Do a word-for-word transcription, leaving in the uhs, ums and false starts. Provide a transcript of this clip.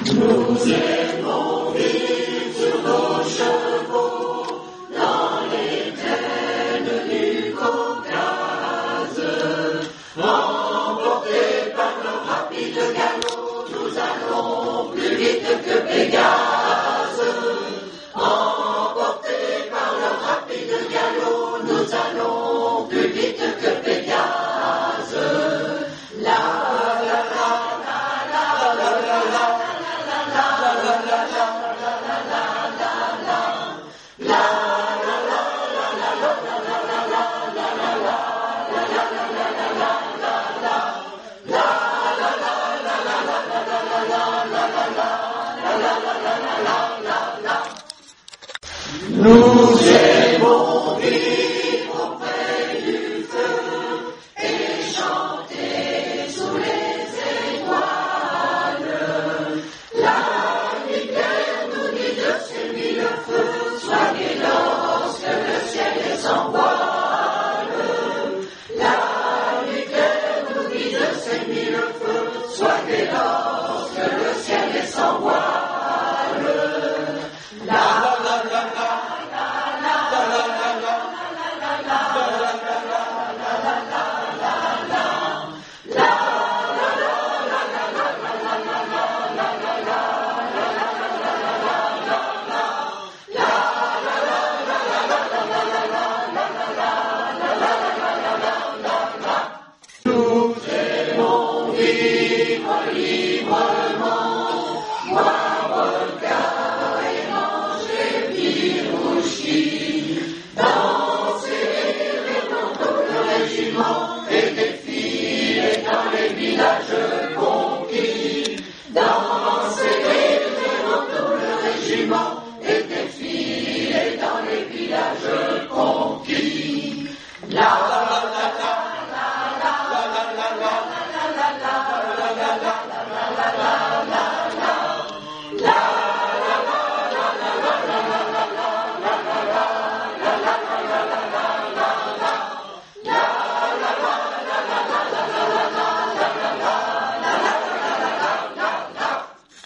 Nous aimons vivre sur nos chevaux dans les plaines du Caucase. Emportés par leur rapide galop, nous allons plus vite que Pégase. Emportés par leur rapide galop, nous allons plus vite que Pégase. La la la la la la la la. Nous aimons vivre auprès du feu et chanter sous les étoiles. La nuit claire nous dit de s'aimer le feu, soyez lorsque le ciel est sans voile. La nuit claire nous dit de s'aimer le feu, soyez lorsque le ciel est sans voile. La Nous aimons vivre librement, boire le cas et manger pirouchi, danser les bandeaux de régiment et défiler dans les villages conquis, danser les bandeaux de régiment